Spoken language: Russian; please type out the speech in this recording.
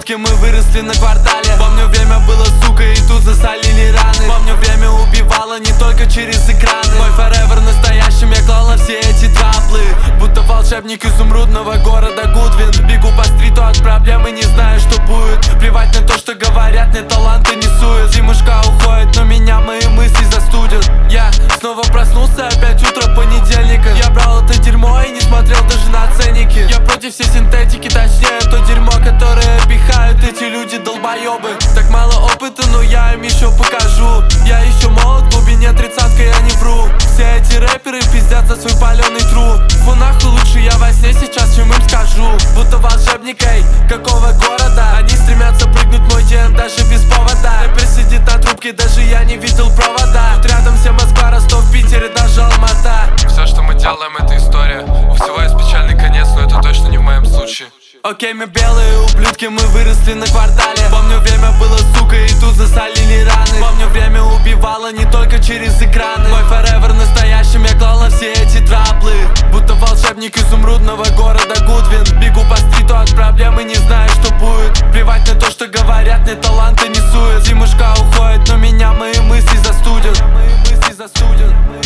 ублюдки, мы выросли на квартале. Помню, время было, сука, и тут засолили раны. Помню, время убивало не только через экраны. Мой forever настоящим, я клал на все эти траблы. Будто волшебник изумрудного города Гудвин. Бегу по стриту от проблемы, не знаю, что будет. Плевать на то, что говорят, мне таланты не сует. Зимушка уходит, но меня мои мысли застудят. Я снова проснулся, опять утро понедельника. Я брал это дерьмо и не смотрел даже на ценники. Я против всей синтетики, точнее то дерьмо, которое пихают эти люди долбоебы. Так мало опыта, но я им еще покажу. Я еще молод, в глубине 30-ка, я не вру. Все эти рэперы пиздят за свой паленый труд. Фу, нахуй, лучше я во сне сейчас, чем им скажу. Будто волшебник, эй, какого города? Они стремятся прыгнуть в мой день даже без повода. Рэпер сидит на трубке, даже я не видел провода. Тут рядом все Москва, Ростов, Питер и даже Алмата. Все, что мы делаем, это история. У всего есть печальный конец, но это точно не в моем случае. Окей, мы белые ублюдки, мы выросли на квартале. Помню, время было, сука, и тут засолили раны. Помню, время убивало не только через экраны. Мой forever настоящим, я клал на все эти траблы. Будто волшебник изумрудного города Гудвин. Бегу по стриту от проблемы, не знаю, что будет. Плевать на то, что говорят, мне таланты не сует. Зимушка уходит, но меня мои мысли застудят.